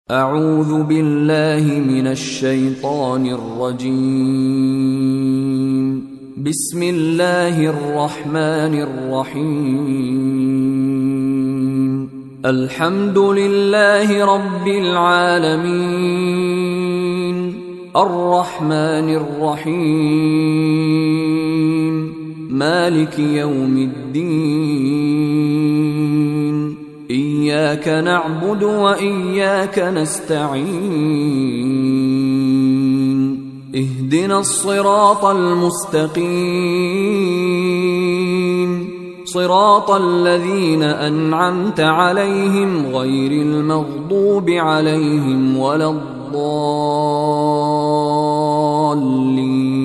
أعوذ بالله من الشيطان الرجيم. بسم الله الرحمن الرحيم. الحمد لله رب العالمين، الرحمن الرحيم، مالك يوم الدين، إياك نعبد وإياك نستعين، اهدنا الصراط المستقيم، صراط الذين أنعمت عليهم غير المغضوب عليهم ولا الضالين.